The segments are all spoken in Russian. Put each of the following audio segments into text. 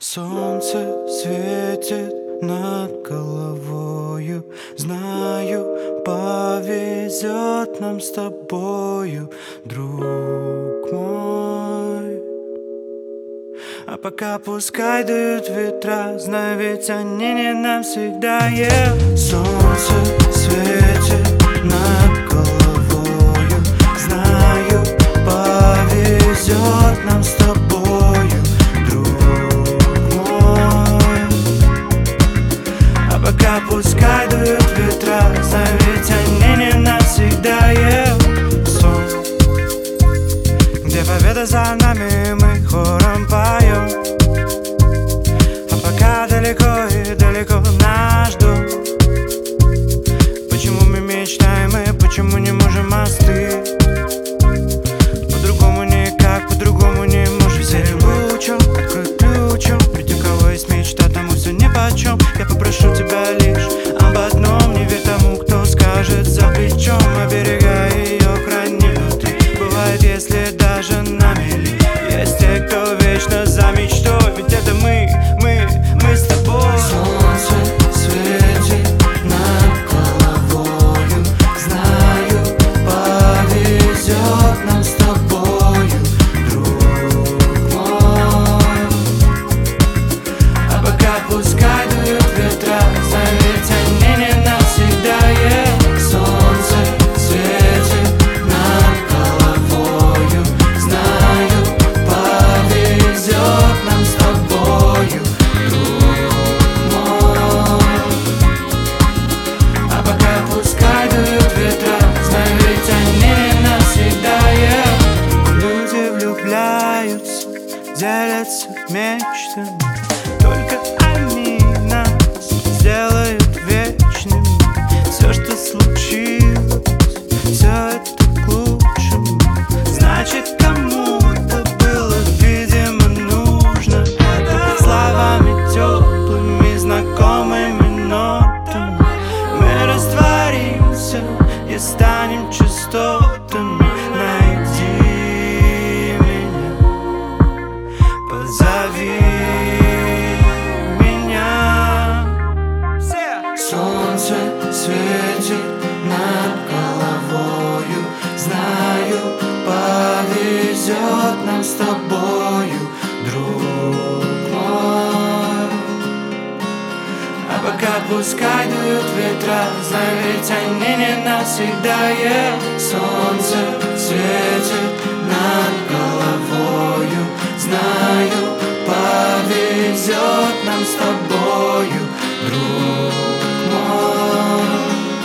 Солнце светит над головою. Знаю, повезет нам с тобою, друг мой. А пока пускай дуют ветра, знаю, ведь они не навсегда. Солнце светит над головою. Знаю, повезет нам с тобою, друг мой. А пока пускай дуют ветра, знаю, ведь они не навсегда. Сон, где победа за нами, мы хором поем. А пока далеко и далеко наш дом. Почему мы мечтаем и почему не можем остыть? По-другому никак, по-другому не можем. Серым лучом, открой ключом. Ведь у кого есть мечта, тому все нипочем. Я попрошу тебя лишь об одном: не верь тому, кто скажет за плечом. Оберегай ее, храни внутри. Бывает, если даже на мели есть те, кто вечно за мечтой. Ведь это мы с тобой. Солнце светит над головою. Знаю, повезет нам с тобою, друг мой. А пока пускай дуют ветра, знаю, ведь они не навсегда. Солнце светит над головою. Знаю, повезет нам с тобою, друг мой. А пока пускай дуют ветра, знаю, ведь они не навсегда. Люди влюбляются, делятся мечтами. Только они нас сделают вечными. Все, что случилось, все это к лучшему. Значит, кому-то было, видимо, нужно это словами теплыми, знакомыми нотами. Мы растворимся и станем частотами. Найди меня, позови меня. Солнце светит над головою. Знаю, повезет нам с тобою, друг мой. А пока пускай дуют ветра, знаю, ведь они не навсегда. Солнце светит над головою. Знаю, повезет нам с тобою, друг мой.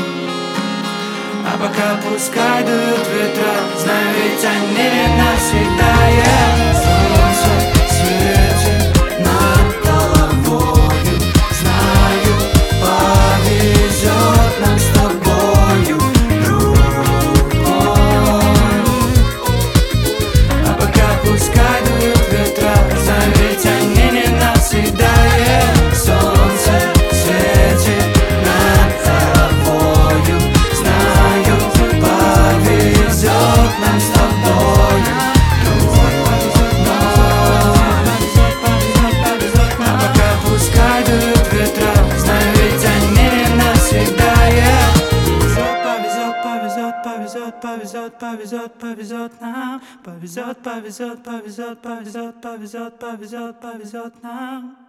А пока пускай дуют ветра, знаю, ведь они не навсегда. Солнце светит над головою. Знаю, повезет нам с тобою, друг мой. А пока пускай дуют ветра, знаю, ведь они не навсегда. Солнце светит над головою. Знаю, повезет нам с тобою, друг мой. А пока пускай дуют ветра, знаю, ведь они не навсегда. Повезет, повезет, повезет, повезет нам. Повезет, повезет, повезет, повезет, повезет, повезет, повезет нам.